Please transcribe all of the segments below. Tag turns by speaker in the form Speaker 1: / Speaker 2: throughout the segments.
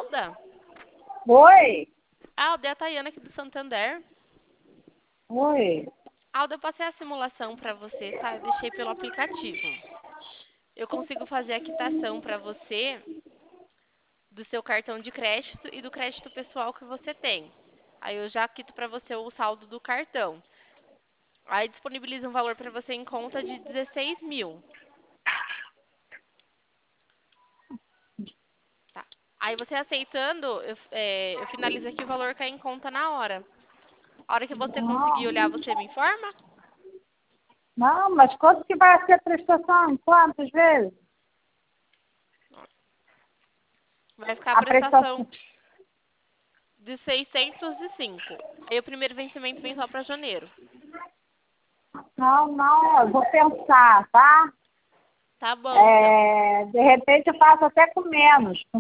Speaker 1: Alda?
Speaker 2: Oi?
Speaker 1: Alda, é a Tayana aqui do Santander.
Speaker 2: Oi?
Speaker 1: Alda, eu passei a simulação para você, tá? Eu deixei pelo aplicativo. Eu consigo fazer a quitação para você do seu cartão de crédito e do crédito pessoal que você tem. Aí eu já quito para você o saldo do cartão. Aí disponibiliza um valor para você em conta de 16 mil. Tá. Aí você aceitando, eu finalizo aqui o valor cai em conta na hora. A hora que você conseguir olhar,
Speaker 2: Não,
Speaker 1: você me informa?
Speaker 2: não, mas quanto que vai ser a prestação? Quantas vezes?
Speaker 1: Vai ficar a
Speaker 2: A
Speaker 1: prestação
Speaker 2: prestação.
Speaker 1: de 605. Aí o primeiro vencimento vem só para janeiro.
Speaker 2: Não, não, eu vou pensar, tá?
Speaker 1: Tá bom, então.
Speaker 2: De repente eu faço até com menos, com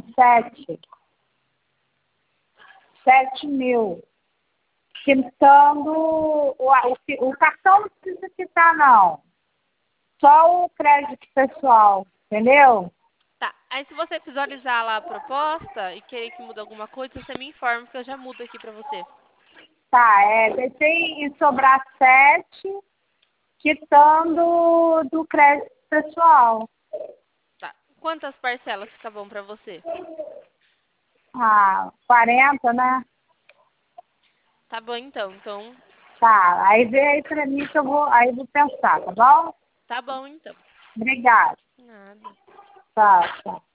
Speaker 2: 7 mil. Quitando o cartão não precisa quitar, não. Só o crédito pessoal, entendeu?
Speaker 1: Tá. Aí se você visualizar lá a proposta e querer que mude alguma coisa, você me informa que eu já mudo aqui para você.
Speaker 2: Tá, deixei em sobrar 7, quitando do crédito pessoal.
Speaker 1: Tá. Quantas parcelas fica bom para você?
Speaker 2: 40, né?
Speaker 1: Tá bom, então. Então,
Speaker 2: Tá, aí vê aí pra mim que aí eu vou pensar, tá bom?
Speaker 1: tá bom, então.
Speaker 2: Obrigada.
Speaker 1: Nada.
Speaker 2: Tá, tá.